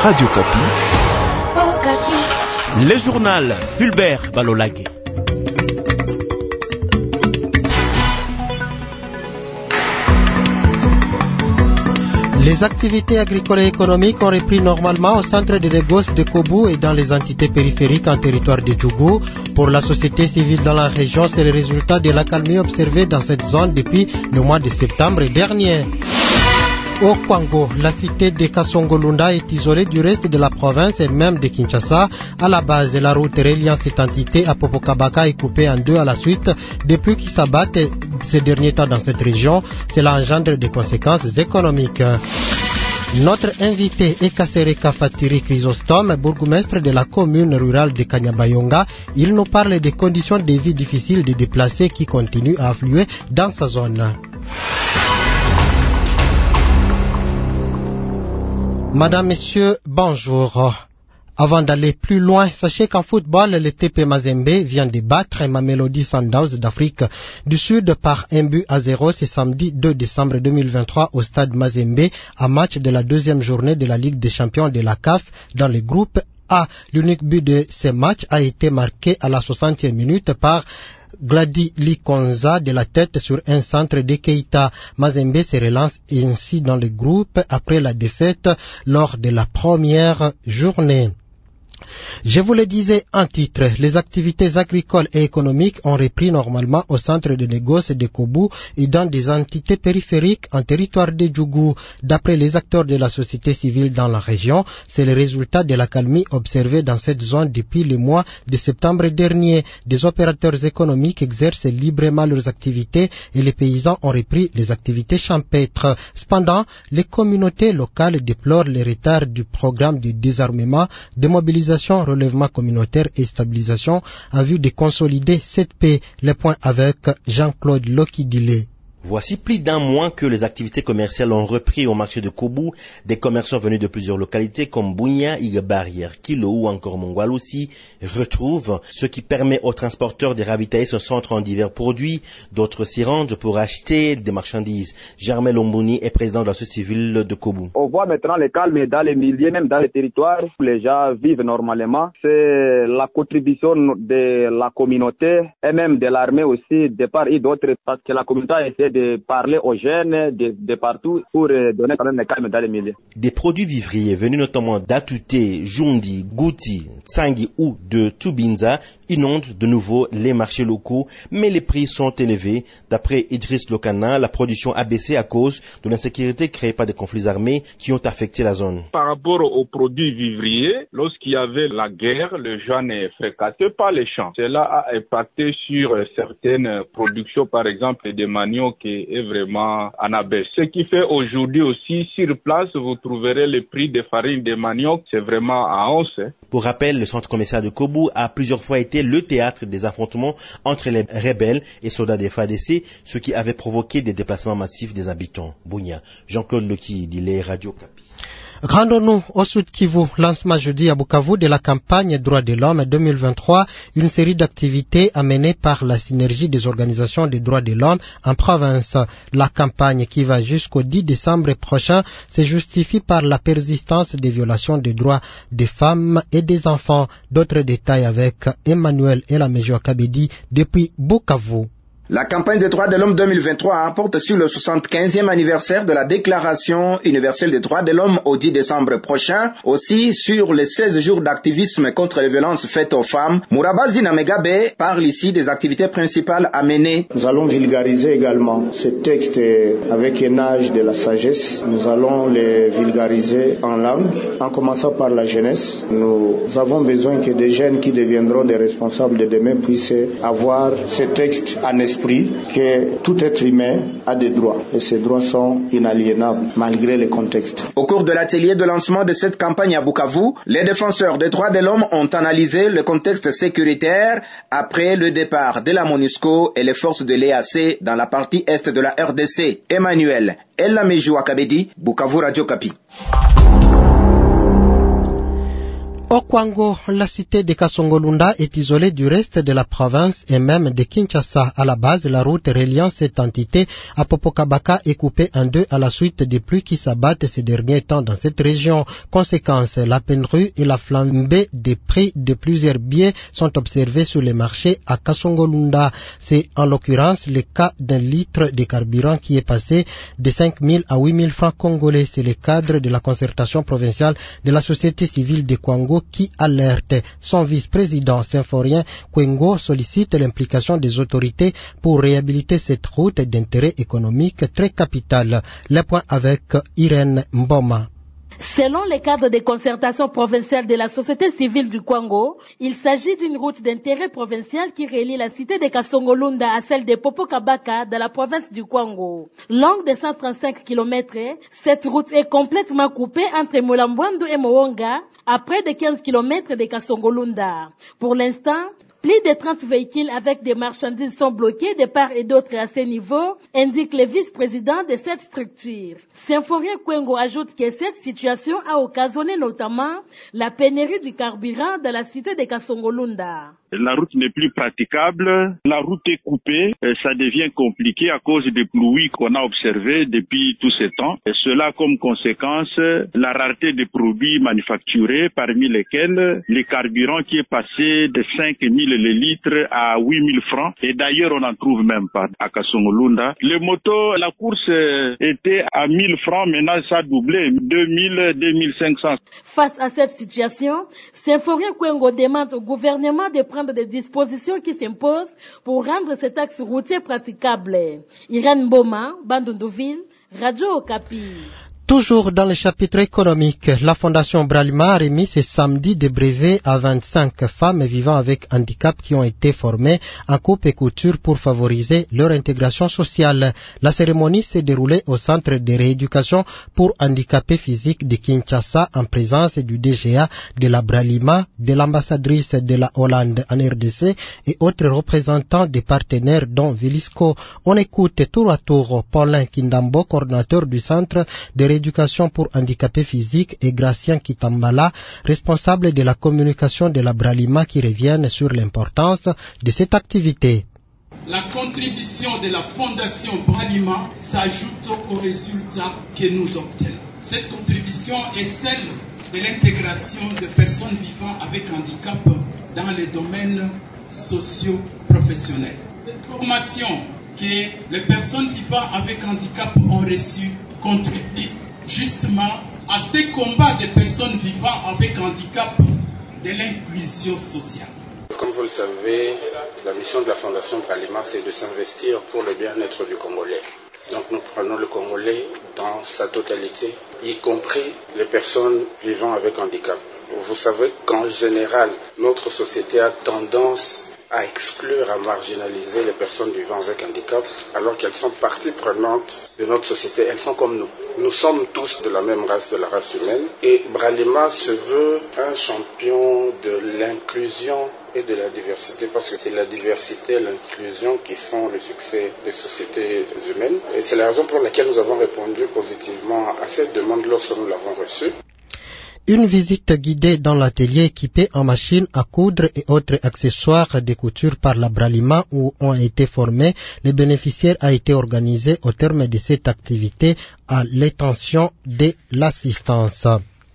Radio Kapi. Le journal Fulbert Balolage. Les activités agricoles et économiques ont repris normalement au centre de négoce de Kobu et dans les entités périphériques en territoire de Djougou. Pour la société civile dans la région, c'est le résultat de l'accalmie observée dans cette zone depuis le mois de septembre dernier. Au Kwango, la cité de Kasongolunda est isolée du reste de la province et même de Kinshasa. À la base, la route reliant cette entité à Popokabaka est coupée en deux à la suite depuis qu'ils s'abattent ces derniers temps dans cette région. Cela engendre des conséquences économiques. Notre invité est Kasereka Fatiri Chrysostome, bourgmestre de la commune rurale de Kanyabayonga. Il nous parle des conditions de vie difficiles des déplacés qui continuent à affluer dans sa zone. Madame, Messieurs, bonjour. Avant d'aller plus loin, sachez qu'en football, le TP Mazembe vient de battre Mamelodi Sundowns d'Afrique du Sud par 1-0 ce samedi 2 décembre 2023 au stade Mazembe, à match de la deuxième journée de la Ligue des champions de la CAF dans le groupe A. L'unique but de ce match a été marqué à la 60e minute par Glady Likonza de la tête sur un centre de Keita. Mazembe se relance ainsi dans le groupe après la défaite lors de la première journée. Je vous le disais en titre, les activités agricoles et économiques ont repris normalement au centre de négoce de Kobu et dans des entités périphériques en territoire de Djougou. D'après les acteurs de la société civile dans la région, c'est le résultat de l'accalmie observée dans cette zone depuis le mois de septembre dernier. Des opérateurs économiques exercent librement leurs activités et les paysans ont repris les activités champêtres. Cependant, les communautés locales déplorent les retards du programme de désarmement, de mobilisation, relèvement communautaire et stabilisation en vue de consolider cette paix. Le point avec Jean-Claude Lokidile. Voici plus d'un mois que les activités commerciales ont repris au marché de Kobu. Des commerçants venus de plusieurs localités comme Bunia, Igabarière, Kilo ou encore Mongwal aussi retrouvent, ce qui permet aux transporteurs de ravitailler ce centre en divers produits. D'autres s'y rendent pour acheter des marchandises. Germain Lombouni est président de la société civile de Kobu. On voit maintenant le calme dans les milieux, même dans les territoires où les gens vivent normalement. C'est la contribution de la communauté et même de l'armée aussi, de part et d'autre, parce que la communauté a essayé de parler aux jeunes de partout pour donner quand même le calme dans les milieux. Des produits vivriers venus notamment d'Atouté, Jundi, Gouti, Tsangi ou de Tubinza inondent de nouveau les marchés locaux, mais les prix sont élevés. D'après Idriss Lokana, la production a baissé à cause de l'insécurité créée par des conflits armés qui ont affecté la zone. Par rapport aux produits vivriers, lorsqu'il y avait la guerre, les gens ne fréquentaient pas les champs. Cela a impacté sur certaines productions, par exemple des manioc qui est vraiment en abaisse. Ce qui fait aujourd'hui aussi, sur place, vous trouverez le prix des farines de manioc, c'est vraiment à hausse. Pour rappel, le centre commercial de Kobu a plusieurs fois été le théâtre des affrontements entre les rebelles et soldats des FADC, ce qui avait provoqué des déplacements massifs des habitants. Bounia, Jean-Claude Loki, dit Radio Kapi. Rendons-nous au Sud Kivu, lancement jeudi à Bukavu de la campagne Droits de l'homme 2023, une série d'activités amenées par la synergie des organisations des droits de l'homme en province. La campagne qui va jusqu'au 10 décembre prochain se justifie par la persistance des violations des droits des femmes et des enfants. D'autres détails avec Emmanuel Elamejo Kabedi depuis Bukavu. La campagne des droits de l'homme 2023 porte sur le 75e anniversaire de la Déclaration universelle des droits de l'homme au 10 décembre prochain, aussi sur les 16 jours d'activisme contre les violences faites aux femmes. Mourabazi Namegabe parle ici des activités principales à mener. Nous allons vulgariser également ces textes avec un âge de la sagesse. Nous allons les vulgariser en langue, en commençant par la jeunesse. Nous avons besoin que des jeunes qui deviendront des responsables de demain puissent avoir ces textes en esprit, que tout être humain a des droits et ces droits sont inaliénables malgré les contextes. Au cours de l'atelier de lancement de cette campagne à Bukavu, les défenseurs des droits de l'homme ont analysé le contexte sécuritaire après le départ de la MONUSCO et les forces de l'EAC dans la partie est de la RDC. Emmanuel Elamejo Kabedi, Bukavu Radio Kapi. Au Kwango, la cité de Kasongolunda est isolée du reste de la province et même de Kinshasa. À la base, la route reliant cette entité à Popokabaka est coupée en deux à la suite des pluies qui s'abattent ces derniers temps dans cette région. Conséquence, la pénurie et la flambée des prix de plusieurs billets sont observés sur les marchés à Kasongolunda. C'est en l'occurrence le cas d'un litre de carburant qui est passé de 5 000 à 8 000 francs congolais. C'est le cadre de la concertation provinciale de la société civile de Kwango qui alerte. Son vice-président symphorien Kwengo sollicite l'implication des autorités pour réhabiliter cette route d'intérêt économique très capital. Le point avec Irène Mboma. Selon les cadres de concertation provinciale de la société civile du Kwango, il s'agit d'une route d'intérêt provincial qui relie la cité de Kasongolunda à celle de Popokabaka dans la province du Kwango. Longue de 135 km, cette route est complètement coupée entre Mulambwandu et Moonga à près de 15 km de Kasongolunda. Pour l'instant, plus de 30 véhicules avec des marchandises sont bloqués de part et d'autre à ce niveau, indique le vice-président de cette structure. Symphorien Kwengo ajoute que cette situation a occasionné notamment la pénurie du carburant dans la cité de Kasongolunda. La route n'est plus praticable, la route est coupée, et ça devient compliqué à cause des pluies qu'on a observées depuis tout ce temps. Et cela comme conséquence, la rareté des produits manufacturés, parmi lesquels le carburant qui est passé de 5 000 le litre à 8 000 francs. Et d'ailleurs, on n'en trouve même pas à Kasongolunda. Les motos, la course était à 1 000 francs, maintenant ça a doublé, 2 000, 2 500. Face à cette situation, Symphorien Kwengo demande au gouvernement de prendre des dispositions qui s'imposent pour rendre cet axe routier praticable. Irène Mboma, Bandundouville, Radio Okapi. Toujours dans le chapitre économique, la Fondation Bralima a remis ce samedi des brevets à 25 femmes vivant avec handicap qui ont été formées en coupe et couture pour favoriser leur intégration sociale. La cérémonie s'est déroulée au centre de rééducation pour handicapés physiques de Kinshasa en présence du DGA de la Bralima, de l'ambassadrice de la Hollande en RDC et autres représentants des partenaires dont Vilisco. On écoute tour à tour Paulin Kindambo, coordinateur du centre de rééducation pour handicapés physiques, et Gracien Kitambala, responsable de la communication de la Bralima, qui reviennent sur l'importance de cette activité. La contribution de la Fondation Bralima s'ajoute aux résultats que nous obtenons. Cette contribution est celle de l'intégration de personnes vivant avec handicap dans les domaines socio-professionnels. Cette formation que les personnes vivant avec handicap ont reçue contribue justement à ces combats des personnes vivant avec handicap de l'inclusion sociale. Comme vous le savez, la mission de la Fondation Bralima, c'est de s'investir pour le bien-être du Congolais. Donc nous prenons le Congolais dans sa totalité, y compris les personnes vivant avec handicap. Vous savez qu'en général, notre société a tendance à exclure, à marginaliser les personnes vivant avec handicap, alors qu'elles sont partie prenante de notre société. Elles sont comme nous. Nous sommes tous de la même race, de la race humaine. Et Bralima se veut un champion de l'inclusion et de la diversité, parce que c'est la diversité et l'inclusion qui font le succès des sociétés humaines. Et c'est la raison pour laquelle nous avons répondu positivement à cette demande lorsque nous l'avons reçue. Une visite guidée dans l'atelier équipé en machines à coudre et autres accessoires de couture par la Bralima où ont été formés les bénéficiaires a été organisée au terme de cette activité à l'intention de l'assistance.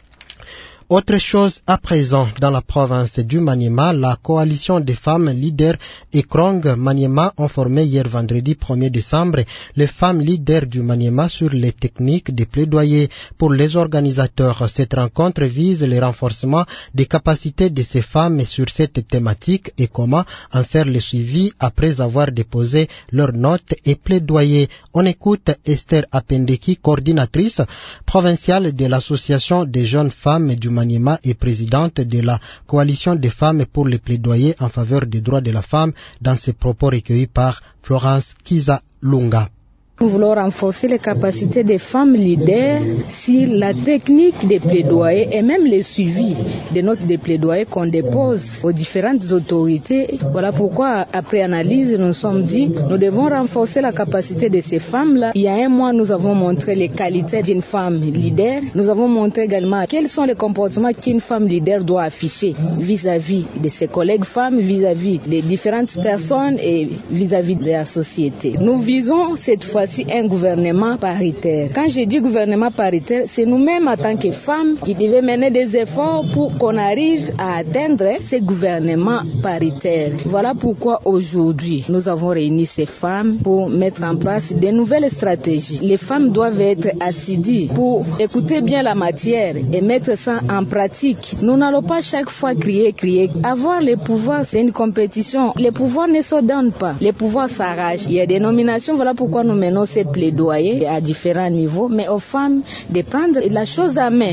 Autre chose à présent dans la province du Maniema, la coalition des femmes leaders Ekrong Maniema ont formé hier vendredi 1er décembre les femmes leaders du Maniema sur les techniques de plaidoyer. Pour les organisateurs, cette rencontre vise le renforcement des capacités de ces femmes sur cette thématique et comment en faire le suivi après avoir déposé leurs notes et plaidoyer. On écoute Esther Apendeki, coordinatrice provinciale de l'association des jeunes femmes du Maniema et présidente de la coalition des femmes pour les plaidoyers en faveur des droits de la femme dans ses propos recueillis par Florence Kizalunga. Nous voulons renforcer les capacités des femmes leaders sur la technique des plaidoyers et même le suivi des notes de plaidoyer qu'on dépose aux différentes autorités. Voilà pourquoi, après analyse, nous nous sommes dit nous devons renforcer la capacité de ces femmes-là. Il y a un mois, nous avons montré les qualités d'une femme leader. Nous avons montré également quels sont les comportements qu'une femme leader doit afficher vis-à-vis de ses collègues femmes, vis-à-vis des différentes personnes et vis-à-vis de la société. Nous visons cette fois-ci un gouvernement paritaire. Quand je dis gouvernement paritaire, c'est nous-mêmes en tant que femmes qui devons mener des efforts pour qu'on arrive à atteindre ce gouvernement paritaire. Voilà pourquoi aujourd'hui, nous avons réuni ces femmes pour mettre en place de nouvelles stratégies. Les femmes doivent être assidues pour écouter bien la matière et mettre ça en pratique. Nous n'allons pas chaque fois crier. Avoir le pouvoir, c'est une compétition. Les pouvoirs ne se donnent pas. Les pouvoirs s'arrachent. Il y a des nominations. Voilà pourquoi nous menons ces plaidoyers à différents niveaux, mais aux femmes de prendre la chose à main.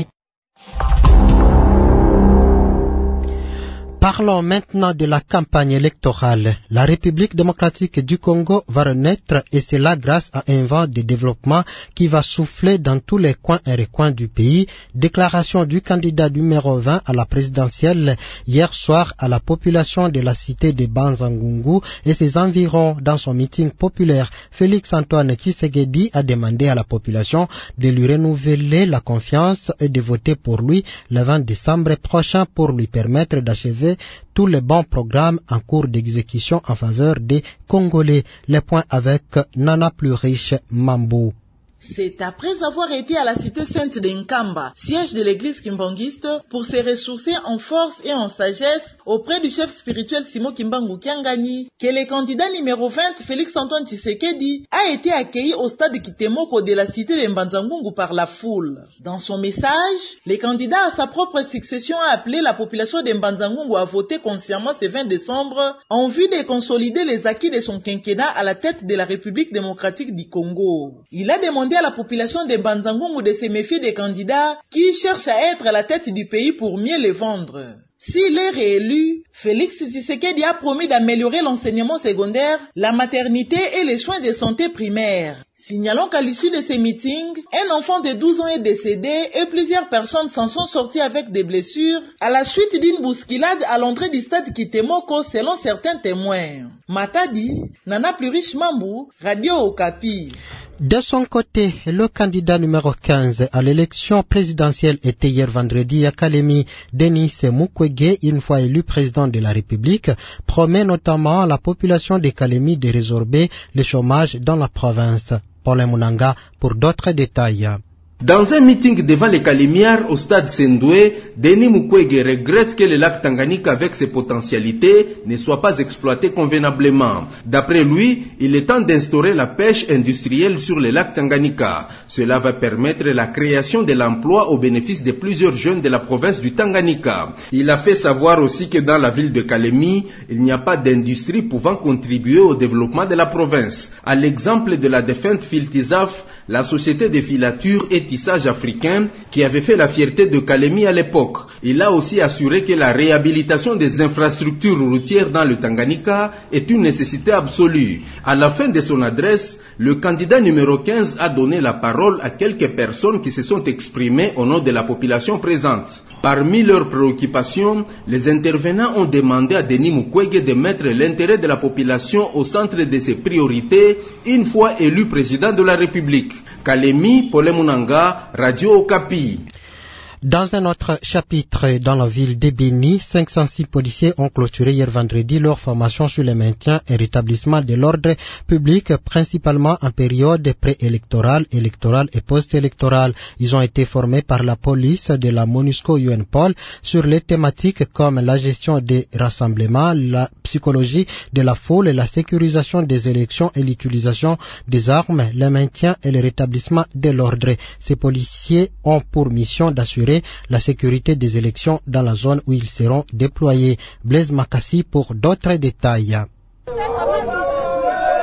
Parlons maintenant de la campagne électorale. La République démocratique du Congo va renaître et c'est là grâce à un vent de développement qui va souffler dans tous les coins et recoins du pays. Déclaration du candidat numéro 20 à la présidentielle hier soir à la population de la cité de Banzangungu et ses environs dans son meeting populaire. Félix Antoine Tshisekedi a demandé à la population de lui renouveler la confiance et de voter pour lui le 20 décembre prochain pour lui permettre d'achever tous les bons programmes en cours d'exécution en faveur des Congolais. Les points avec Nana plus riche Mambo. C'est après avoir été à la cité sainte de Nkamba, siège de l'église kimbangiste, pour se ressourcer en force et en sagesse auprès du chef spirituel Simon Kimbangu Kiangani, que le candidat numéro 20, Félix Antoine Tshisekedi, a été accueilli au stade Kitemoko de la cité de Mbanzangungu par la foule. Dans son message, le candidat à sa propre succession a appelé la population de Mbanzangungu à voter consciemment ce 20 décembre en vue de consolider les acquis de son quinquennat à la tête de la République démocratique du Congo. Il a demandé à la population de Banzangungu de se méfier des candidats qui cherchent à être à la tête du pays pour mieux les vendre. S'il est réélu, Félix Tshisekedi a promis d'améliorer l'enseignement secondaire, la maternité et les soins de santé primaires. Signalons qu'à l'issue de ces meetings, un enfant de 12 ans est décédé et plusieurs personnes s'en sont sorties avec des blessures à la suite d'une bousculade à l'entrée du stade Kitemoko selon certains témoins. Matadi, Nana plus riche Mambu, Radio Okapi. De son côté, le candidat numéro 15 à l'élection présidentielle était hier vendredi à Kalemi. Denis Mukwege, une fois élu président de la République, promet notamment à la population de Kalemi de résorber le chômage dans la province. Paul Munanga pour d'autres détails. Dans un meeting devant les Kalemiards au stade Sendoué, Denis Mukwege regrette que le lac Tanganyika avec ses potentialités ne soit pas exploité convenablement. D'après lui, il est temps d'instaurer la pêche industrielle sur le lac Tanganyika. Cela va permettre la création de l'emploi au bénéfice de plusieurs jeunes de la province du Tanganyika. Il a fait savoir aussi que dans la ville de Kalemi, il n'y a pas d'industrie pouvant contribuer au développement de la province. À l'exemple de la défunte Filtizaf, la société de filature et tissage africain qui avait fait la fierté de Kalemi à l'époque. Il a aussi assuré que la réhabilitation des infrastructures routières dans le Tanganyika est une nécessité absolue. À la fin de son adresse, le candidat numéro 15 a donné la parole à quelques personnes qui se sont exprimées au nom de la population présente. Parmi leurs préoccupations, les intervenants ont demandé à Denis Mukwege de mettre l'intérêt de la population au centre de ses priorités une fois élu président de la République. Kalemi, Paul Munanga, Radio Okapi. Dans un autre chapitre, dans la ville de Béni, 506 policiers ont clôturé hier vendredi leur formation sur le maintien et rétablissement de l'ordre public, principalement en période préélectorale, électorale et post-électorale. Ils ont été formés par la police de la MONUSCO UNPOL sur les thématiques comme la gestion des rassemblements, la psychologie de la foule, la sécurisation des élections et l'utilisation des armes, le maintien et le rétablissement de l'ordre. Ces policiers ont pour mission d'assurer la sécurité des élections dans la zone où ils seront déployés. Blaise Makassi pour d'autres détails.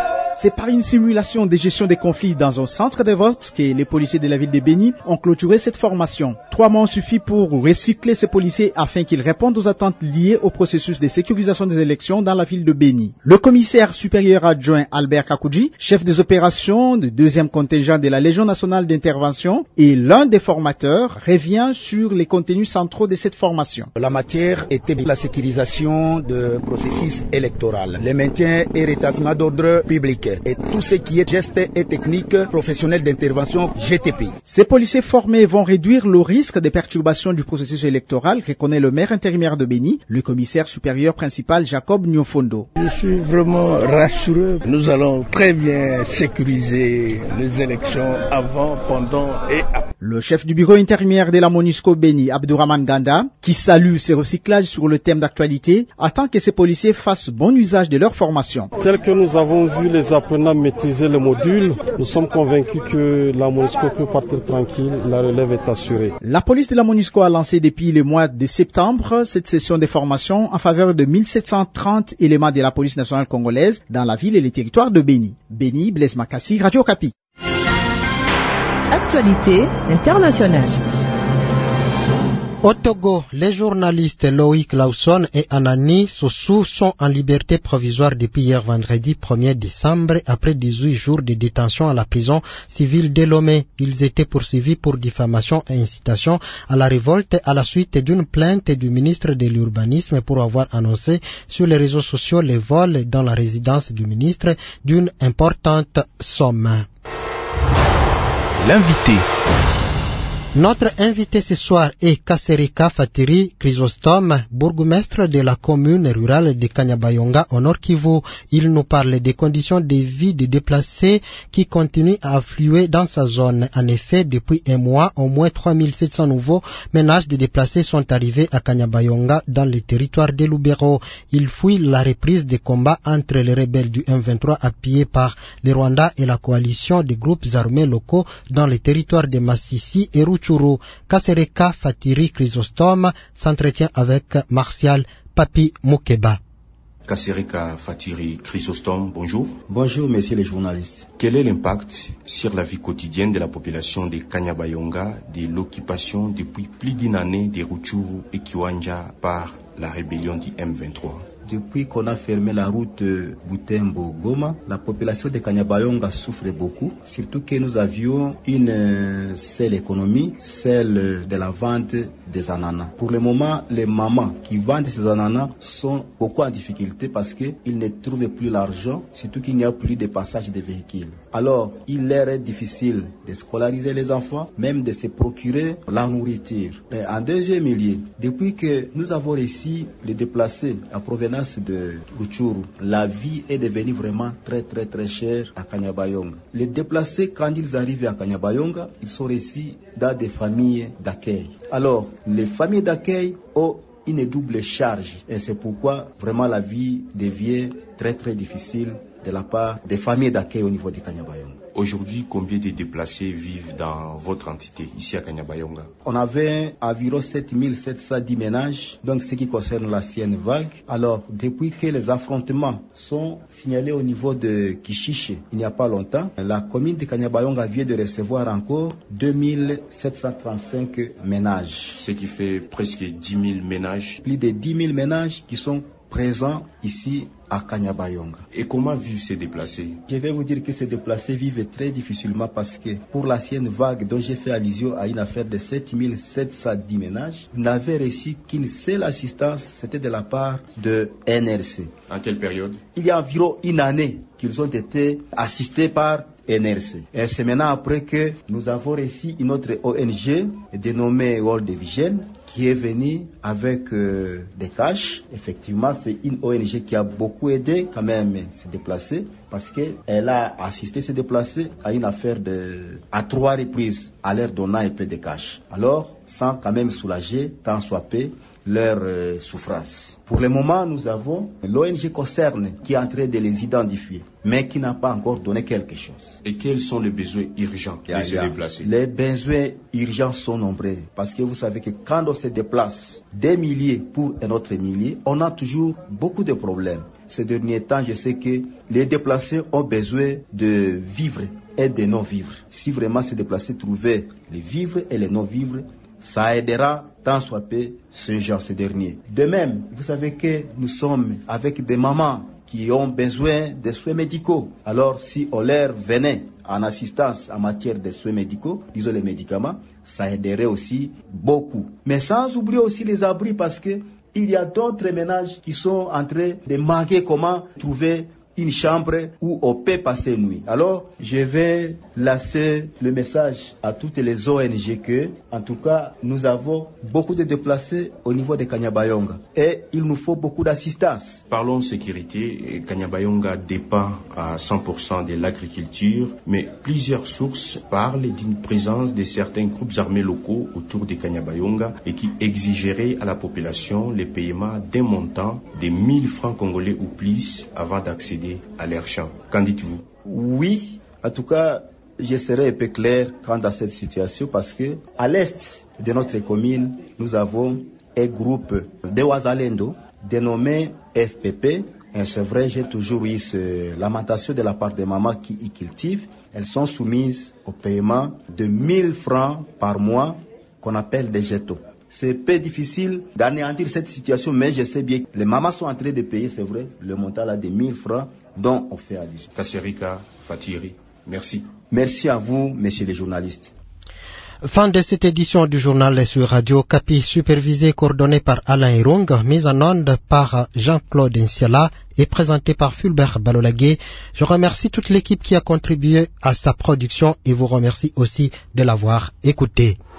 C'est par une simulation de gestion des conflits dans un centre de vote que les policiers de la ville de Béni ont clôturé cette formation. 3 mois ont suffi pour recycler ces policiers afin qu'ils répondent aux attentes liées au processus de sécurisation des élections dans la ville de Béni. Le commissaire supérieur adjoint Albert Kakouji, chef des opérations du 2e contingent de la Légion nationale d'intervention et l'un des formateurs, revient sur les contenus centraux de cette formation. La matière était la sécurisation du processus électoral, le maintien et rétablissement d'ordre public et tout ce qui est gestes et techniques professionnels d'intervention GTP. Ces policiers formés vont réduire le risque de perturbation du processus électoral, reconnaît le maire intérimaire de Béni, le commissaire supérieur principal Jacob Nyofondo. Je suis vraiment rassuré. Nous allons très bien sécuriser les élections avant, pendant et après. Le chef du bureau intérimaire de la MONUSCO Béni, Abdourahmane Ganda, qui salue ces recyclages sur le thème d'actualité, attend que ces policiers fassent bon usage de leur formation. Tel que nous avons vu les apprenants maîtriser le module, nous sommes convaincus que la MONUSCO peut partir tranquille, la relève est assurée. La police de la MONUSCO a lancé depuis le mois de septembre cette session de formation en faveur de 1730 éléments de la police nationale congolaise dans la ville et les territoires de Béni. Béni, Blaise Makassi, Radio Okapi. Actualité internationale. Au Togo, les journalistes Loïc Lawson et Anani Sossou sont en liberté provisoire depuis hier vendredi 1er décembre après 18 jours de détention à la prison civile d'Elomé. Ils étaient poursuivis pour diffamation et incitation à la révolte à la suite d'une plainte du ministre de l'Urbanisme pour avoir annoncé sur les réseaux sociaux les vols dans la résidence du ministre d'une importante somme. L'invité. Notre invité ce soir est Kasereka Fatiri Chrysostome, bourgmestre de la commune rurale de Kanyabayonga au Nord Kivu. Il nous parle des conditions de vie des déplacés qui continuent à affluer dans sa zone. En effet, depuis un mois, au moins 3700 nouveaux ménages de déplacés sont arrivés à Kanyabayonga dans le territoire de Lubero. Ils fuient la reprise des combats entre les rebelles du M23 appuyés par le Rwanda et la coalition des groupes armés locaux dans les territoires de Massissi et Rutshuru. Kasereka Fatiri Chrysostome s'entretient avec Martial Papi Moukeba. Kasereka Fatiri Chrysostome, bonjour. Bonjour, messieurs les journalistes. Quel est l'impact sur la vie quotidienne de la population de Kanyabayonga de l'occupation depuis plus d'une année de Rutshuru et Kiwanja par la rébellion du M23? Depuis qu'on a fermé la route Butembo-Goma, la population de Kanyabayonga souffre beaucoup, surtout que nous avions une seule économie, celle de la vente des ananas. Pour le moment, les mamans qui vendent ces ananas sont beaucoup en difficulté parce qu'ils ne trouvent plus l'argent, surtout qu'il n'y a plus de passage de véhicules. Alors, il leur est difficile de scolariser les enfants, même de se procurer la nourriture. Et en deuxième lieu, depuis que nous avons réussi les déplacer à provenance de Rutshuru, la vie est devenue vraiment très chère à Kanyabayonga. Les déplacés, quand ils arrivent à Kanyabayonga, ils sont réussis dans des familles d'accueil. Alors, les familles d'accueil ont une double charge et c'est pourquoi vraiment la vie devient très difficile de la part des familles d'accueil au niveau de Kanyabayonga. Aujourd'hui, combien de déplacés vivent dans votre entité, ici à Kanyabayonga? On avait environ 7710 ménages, donc ce qui concerne l'ancienne vague. Alors, depuis que les affrontements sont signalés au niveau de Kishiche, il n'y a pas longtemps, la commune de Kanyabayonga vient de recevoir encore 2735 ménages. Ce qui fait presque 10 000 ménages. Plus de 10 000 ménages qui sont présents ici à Kanyabayonga. Et comment vivent ces déplacés? Je vais vous dire que ces déplacés vivent très difficilement parce que pour l'ancienne vague dont j'ai fait allusion à une affaire de 7710 ménages, ils n'avaient reçu qu'une seule assistance, c'était de la part de NRC. En quelle période? Il y a environ une année qu'ils ont été assistés par NRC. Et c'est maintenant après que nous avons reçu une autre ONG dénommée World Vision qui est venue avec des cash. Effectivement, c'est une ONG qui a beaucoup aidé quand même ces déplacés parce qu'elle a assisté ces déplacés à une affaire à 3 reprises en leur donnant un peu de cash. Alors, sans quand même soulager, tant soit peu, leur souffrance. Pour le moment, nous avons l'ONG concerne qui est en train de les identifier, mais qui n'a pas encore donné quelque chose. Et quels sont les besoins urgents de se déplacer? Les besoins urgents sont nombreux, parce que vous savez que quand on se déplace des milliers pour un autre millier, on a toujours beaucoup de problèmes. Ces derniers temps, je sais que les déplacés ont besoin de vivre et de non-vivre. Si vraiment se déplacer, trouver les vivres et les non-vivres, ça aidera tant soit peu ces derniers. De même, vous savez que nous sommes avec des mamans qui ont besoin de soins médicaux. Alors, si on leur venait en assistance en matière de soins médicaux, disons les médicaments, ça aiderait aussi beaucoup. Mais sans oublier aussi les abris, parce que il y a d'autres ménages qui sont en train de manquer comment trouver une chambre où on peut passer nuit. Alors, je vais lancer le message à toutes les ONG que, en tout cas, nous avons beaucoup de déplacés au niveau de Kanyabayonga et il nous faut beaucoup d'assistance. Parlons sécurité. Kanyabayonga dépend à 100% de l'agriculture, mais plusieurs sources parlent d'une présence de certains groupes armés locaux autour de Kanyabayonga et qui exigeraient à la population le paiement d'un montant de 1000 francs congolais ou plus avant d'accéder à leur champ. Qu'en dites-vous? Oui, en tout cas, je serai un peu clair quant à cette situation parce que à l'est de notre commune, nous avons un groupe de Ouazalendo dénommé FPP. Et c'est vrai, j'ai toujours eu cette lamentation de la part des mamans qui y cultivent. Elles sont soumises au paiement de 1000 francs par mois qu'on appelle des jetons. C'est peu difficile d'anéantir cette situation, mais je sais bien que les mamans sont en train de payer, c'est vrai, le montant là de 1000 francs dont on fait allusion. Kasserika Fatiri, merci. Merci à vous, messieurs les journalistes. Fin de cette édition du journal sur Radio Kapi, supervisé et coordonné par Alain Irung, mise en onde par Jean-Claude Nsiala et présenté par Fulbert Balolagé. Je remercie toute l'équipe qui a contribué à sa production et vous remercie aussi de l'avoir écouté.